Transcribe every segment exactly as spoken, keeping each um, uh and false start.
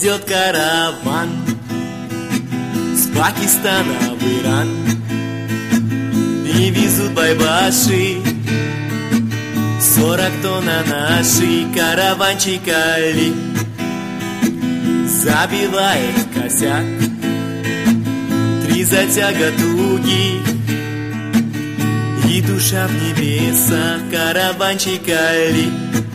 идет караван с Пакистана в Иран, и везут байбаши сорок тонн на наши караванчик Али. Забивает косяк три затяга туги, и душа в небесах караванчик Али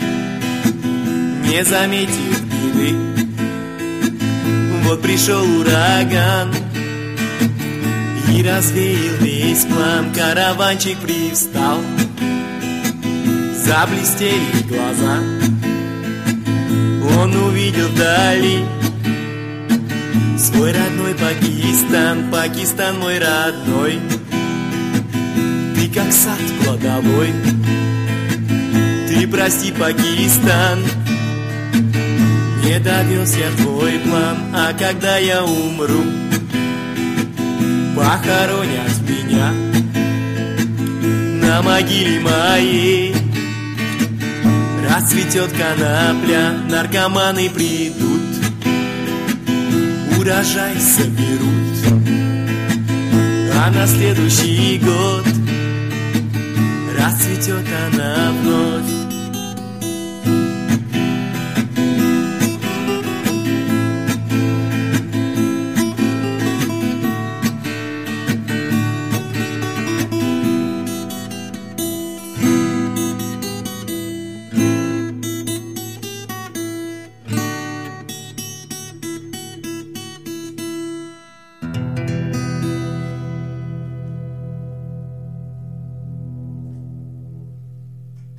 не заметит беды. Вот пришел ураган и развеял весь план. Караванчик привстал, заблестели глаза. Он увидел вдали свой родной Пакистан. Пакистан мой родной, ты как сад плодовой. Ты прости, Пакистан, не довез я твой план. А когда я умру, похоронят меня на могиле моей. Расцветет конопля, наркоманы придут, урожай соберут, а на следующий год расцветет она вновь.